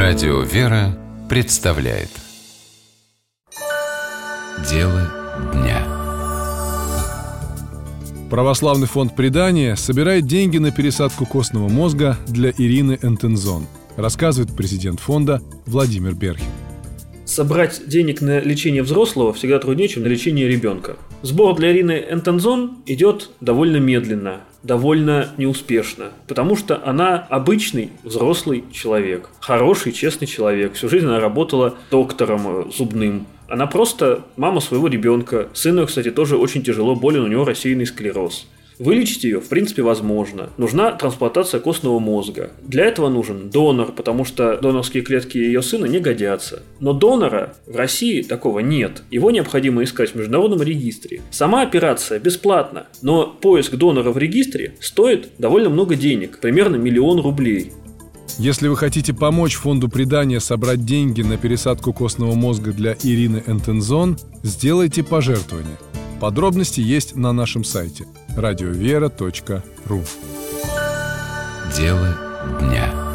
Радио «Вера» представляет Дело дня. Православный фонд «Предание» собирает деньги на пересадку костного мозга для Ирины Энтензон, рассказывает президент фонда Владимир Берхин. Собрать денег на лечение взрослого всегда труднее, чем на лечение ребенка. Сбор для Ирины Энтензон идет довольно медленно, довольно неуспешно, потому что она обычный взрослый человек, хороший, честный человек. Всю жизнь она работала доктором зубным. Она просто мама своего ребенка. Сыну, кстати, тоже очень тяжело, болен, у него рассеянный склероз. Вылечить ее, в принципе, возможно. Нужна трансплантация костного мозга. Для этого нужен донор, потому что донорские клетки ее сына не годятся. Но донора в России такого нет. Его необходимо искать в международном регистре. Сама операция бесплатна, но поиск донора в регистре стоит довольно много денег, примерно 1 000 000 рублей. Если вы хотите помочь фонду «Предание» собрать деньги на пересадку костного мозга для Ирины Энтензон, сделайте пожертвование. Подробности есть на нашем сайте радиовера.ру. Дело дня.